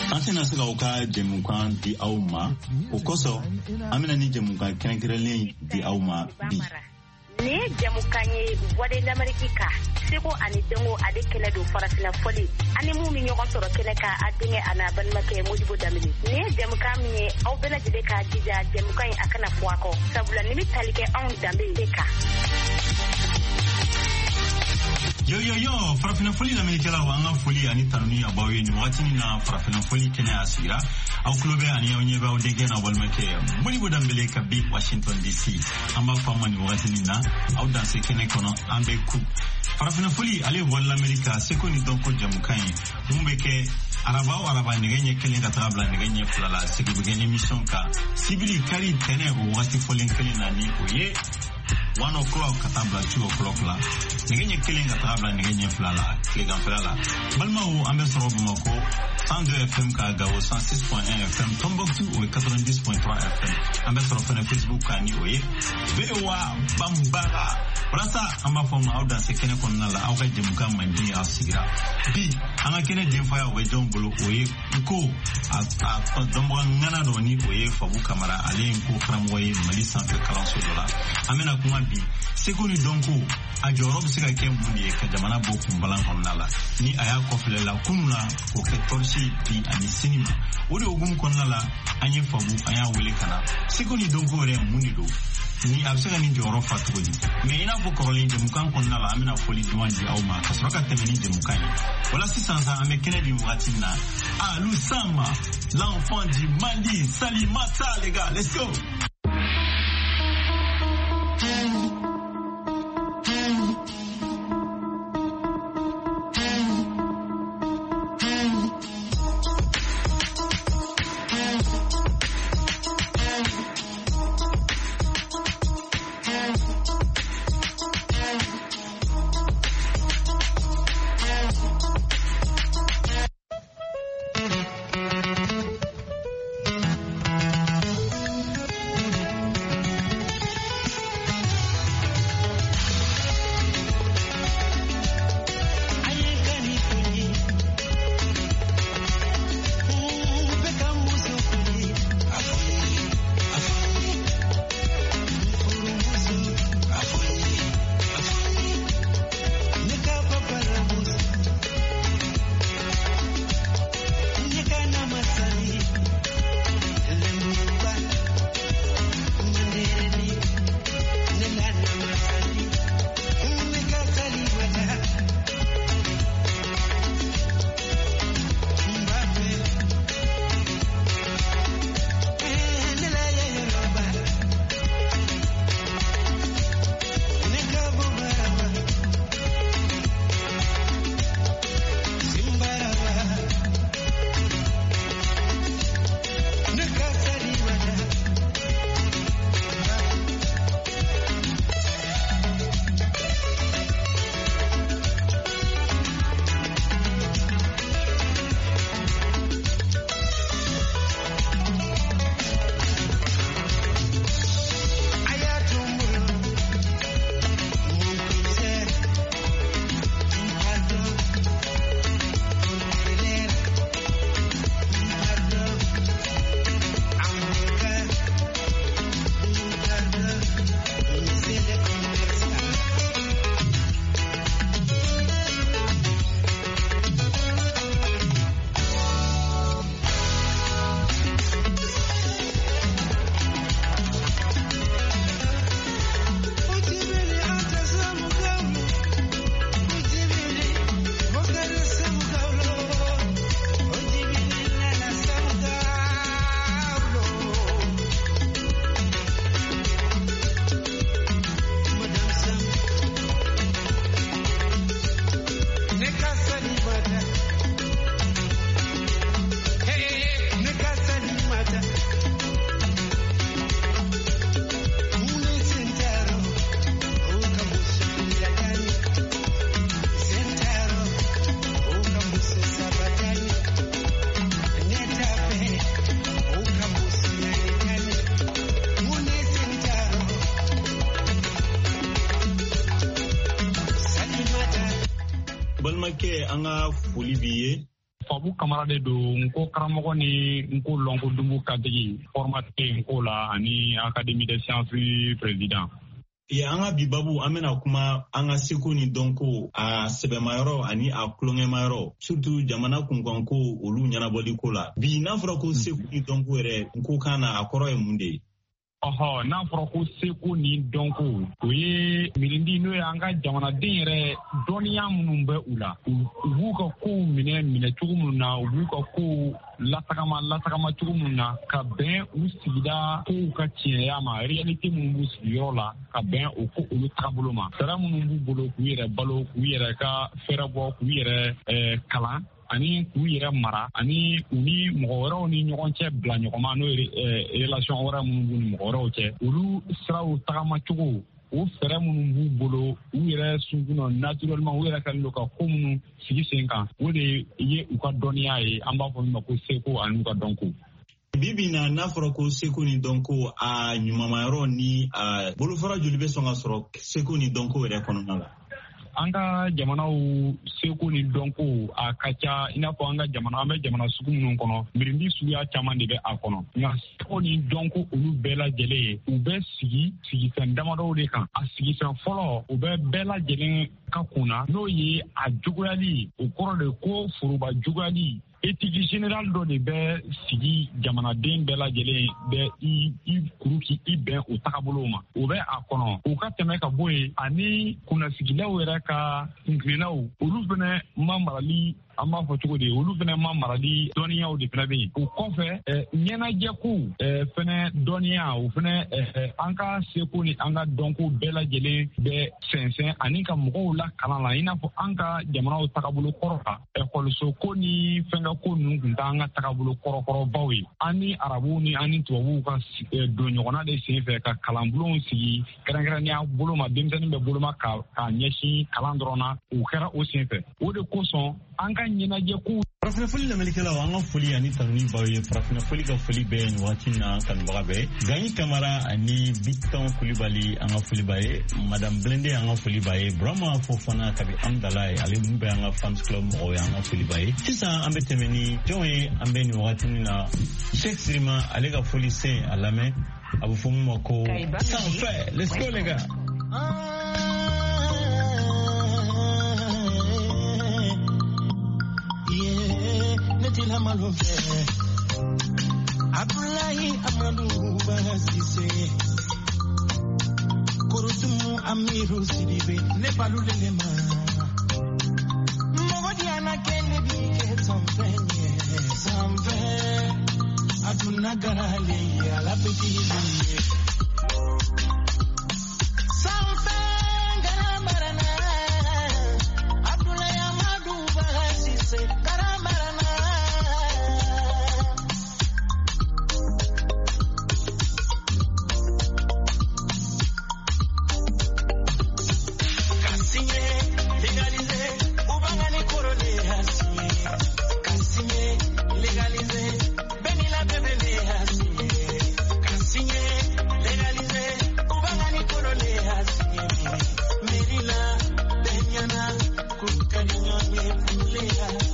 Antena saka uka jemukan di auma ukoso amina ni jemukan kenkerelen di auma bi ne jamukanye wade l'amerika seko ani dengo ade kele do farafina foli ani mu mi nyoko soro kele ka adinge ana ban make modibo damini ne jamukam ni au bela jide ka jija jamukanye akana fuako sabula ni mitalike on dambe deka Yo, farafina foli la melikela wanga foli ani tanuni abawe ni wati ni na farafina foli kene asira au klobe ani onyeba odege na walmeke muli bodambele ka big Washington DC amba fama ni wati ni na au danse kene kono ambe ku farafina foli ale wala Amerika seko ni donko jamukanye mumbeke araba ngenye kele katabla ngenye fulala seko bugeni mission ka sibili kari tene wati foli kele nani oye 1 o'clock katabla 2 o'clock la ngenye kele katabla ngenye fulala kega fulala balma o ambe sorobo mako 102 FM ka gawo 106.1 FM Tombouctou o 90.3 FM ambe sorobo na Facebook ka ni oye bewa bambara rasa amba foma au danse kene konna la au ka jemuka mandi asigira bi anga kene demfa ya we dombolo oye ko a dombo ngana do ni oye fabu kamara ale ko kramwoye mali sanfe kalanso dola amena kuma bi sekoni donko a jorob sika ke mundi ka jamana bo kumbalan konna ni aya ko flela kunna ko ke torsi bi ani sinima wodi ogum konna la anye fabu aya wele kana sekoni donko re mundi do ni absega ni joro fatugodi me ina fo korolin de mukan konna la amina foli duwanji au ma kasroka temeni de mukani wala sisansa ame kennedy mugatina Lusama l'enfant du Mali Salimata les gars let's go. Balmake anga foli biye Fabu camarade do nko karamogo ni nko lonko dumbu kadigi formaté nko la ani Académie des sciences président. Ya anga bibabu amena kuma anga seko ni donko a sebe mayoro ani a klonge mayoro surtout jamana kunkonko olu nyana boli kola bi na fura ko seko ni donko ere nko kana akoro e munde. Oho na fura ko seko ni donko oye mirindi no anga jamana den yere doniya munun be ula ubu ka ko mine tugu na ubu ka ko latagama tugu na ka ben u sigida ko ka tiya ma reality mun bu sigiro la ka ben o ko olu tabolo ma sara mun bu bolo ku yere balo ku yere ka ferabo ku yere kala ani ku yere mara ani uni mɔgɔwɛrɛw ni ɲɔgɔn cɛ bila ɲɔgɔnma n'o relation wɛrɛ minnu b'u ni mɔgɔwɛrɛw cɛ olu siraw tagama cogo o fɛɛrɛ minnu b'u bolo u yɛrɛ sunkunɔ naturellement u yɛrɛ kɛlen don ka ko minnu sigi sen kan o de ye u ka dɔnniya ye an b'a fɔ min ma ko seko ani u ka dɔnko. Bibi na n'a fɔra ko seko ni dɔnko a ɲumanmayɔrɔ ni a bolofara joli bɛ sɔn ka sɔrɔ seko ni dɔnko yɛrɛ kɔnɔna la. An ka jamanaw seko ni dɔnko a ka ca i n'a fɔ an bɛ jamana sugu minnu kɔnɔ mirindi suguya caman de bɛ a kɔnɔ nka seko ni dɔnko olu bɛɛ lajɛlen ye u bɛ sigifɛn damadɔw de kan a sigifɛn fɔlɔ u bɛ bɛɛ lajɛlen ka kunna n'o ye a juguyali o kɔrɔ de ko foroba juguyali éthique générale dɔ de bɛ sigi jamanaden bɛɛ lajɛlen bɛ i kuruki i bɛn o tagabolo ma o bɛ a kɔnɔ o ka tɛmɛ ka bɔ yen ani kunnasigilaw yɛrɛ ka kuntilennaw olu fɛnɛ ma marali an b'a fɔ cogo di olu fɛnɛ ma marali dɔnniyaw de fɛnɛ bɛ yen o kɔfɛ ɲɛnajɛko fɛnɛ dɔnniya o fɛnɛ an ka seko ni an ka dɔnko bɛɛ lajɛlen bɛ sɛnsɛn ani ka mɔgɔw la kalan la i n'a fɔ an ka jamanaw tagabolo kɔrɔ kan ekɔliso ko ni fɛnkɛ ko ninnu tun t'an ka tagabolo kɔrɔkɔrɔbaw ye an ni arabuw ni an ni tubabuw ka don ɲɔgɔnna de sen fɛ ka kalanbulonw sigi kɛrɛnkɛrɛnnenya bolo ma denmisɛnnin bɛ boloma ka ɲɛsin kalan dɔrɔn na o kɛra o sen fɛ o de kosɔn an ka ɲɛnajɛko. Farafina foli lamɛnnikɛlaw an ka foli ani tanuni baw ye farafina foli ka foli bɛɛ nin waati na kanubaga bɛɛ Gagny Camara ani Biton Kulibali an ka foli b'a ye Madame Blende an ka foli b'a ye Burama Fofana kabi Amdala ye ale mun bɛ an ka fans club mɔgɔw ye an ka foli b'a ye sisan an bɛ tɛmɛ ni jɔn ye an bɛ nin waati na Cheikh Sirima ale ka foli sen a lamɛn a bɛ fɔ mun ma ko sanfɛ let's go les gars. Abdullahi Amadou Basise Kurutumu Amiru Sidibe Nebalu Lema Mogodiana Kennedy Sampenye Sampe Aduna Garale Ala Petit Sampe Garamarana Abdullahi Amadou Basise Garamarana Merila, Benyana, Kukaninyone, Pulea.